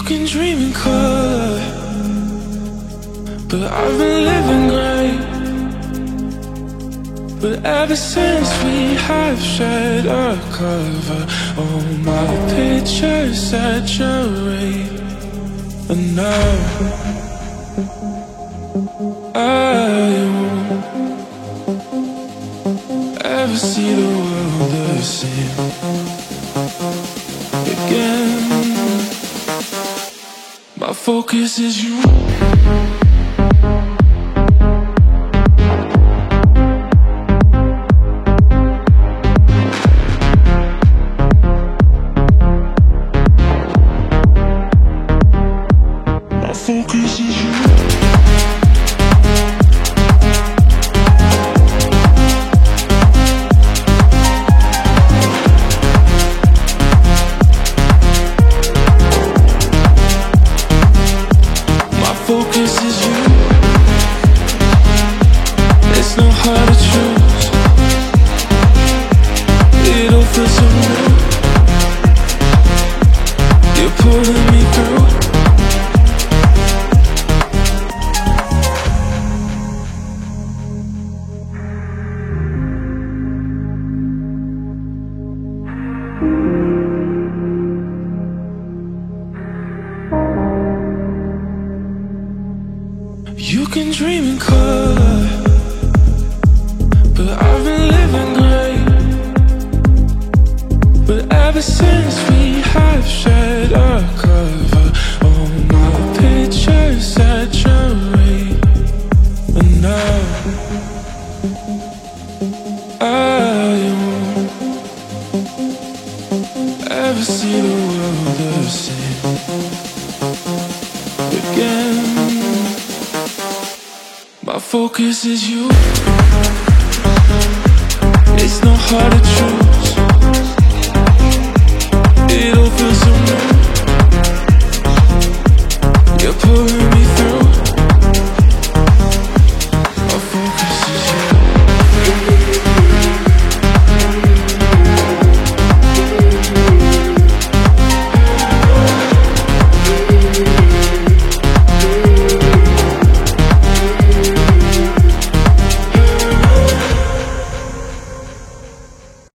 can dream in color, but I've been living great. But ever since we have shared a cover, all my pictures saturate. And now I won't ever see the world the same again. My focus is you. My focus is you. Focus is you. It's not hard to choose. It all feels so new. You're pulling me through. You can dream in color, but I've been living great. But ever since we have shared a cover, all my pictures saturate. And now I won't ever see the world the same again. My focus is you. It's not hard to choose. It all feels so new. You're pulling